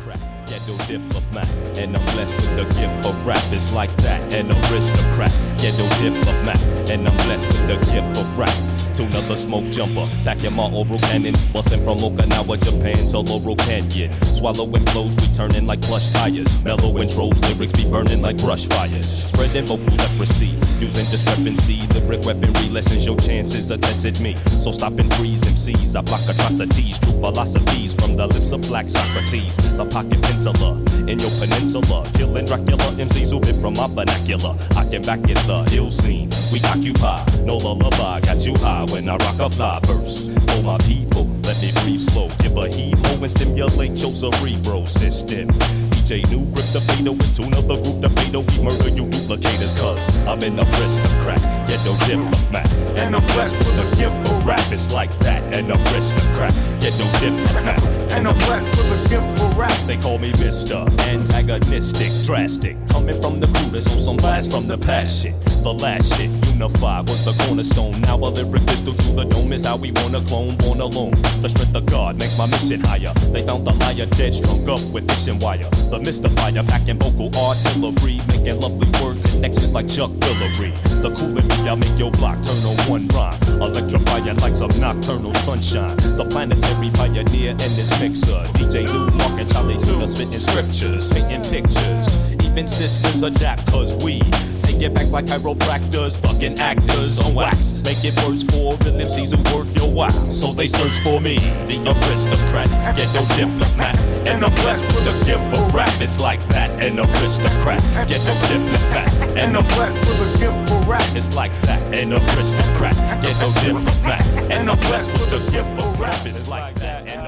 aristocrat, ghetto diplomat, and I'm blessed with the gift of rap. It's like that, an aristocrat, ghetto diplomat, and I'm blessed with the gift of rap. To another smoke jumper, back in my oral cannon, bustin' from Okinawa, Japan to Laurel Canyon. Swallowing flows, we turning like plush tires. Mellow intros, lyrics be burning like brush fires. Spreading vocal leprosy, using discrepancy. Lyric weaponry lessens your chances of testing me. So stop and freeze MCs. I block atrocities, true philosophies from the lips of black Socrates. The pocket penciler in your peninsula, killing Dracula MCs who bit from my vernacular. I can back it, the hill scene. We occupy, no lullaby, got you high when I rock a fly verse. For my people, let me breathe slow, give a heave-ho and stimulate your cerebral system. DJ New grip the fatal into another group the fatal. We murder you duplicators cause I'm an aristocrat, ghetto diplomat, and I'm blessed with a gift for rap. It's like that, an aristocrat, ghetto diplomat, and I'm blessed with a gift for rap. They call me Mr. Antagonistic, drastic, coming from the crudest on some blast from the past shit. The last shit, unified was the cornerstone. Now a lyric pistol to the dome is how we wanna clone, born alone. The strength of God makes my mission higher. They found the liar dead, strung up with fishing wire. The mystifier, packing vocal artillery, making lovely word connections like Chuck Willery. The coolin' me, I'll make your block turn on one rhyme, electrifying like some nocturnal sunshine. The planetary pioneer and his mixer, DJ Lou, Mark and Charlie Tuna, spitting scriptures, painting pictures. Even sisters adapt cause we take it back like chiropractors, fucking actors on wax. Make it worse for the MCs who work your while. So they search for me, the aristocrat, ghetto diplomat, and I'm blessed with a gift for rap. It's like that, an aristocrat, ghetto diplomat, and I'm blessed with a gift for rap. It's like that, an aristocrat, ghetto diplomat, and I'm blessed with a gift for rap. It's like that.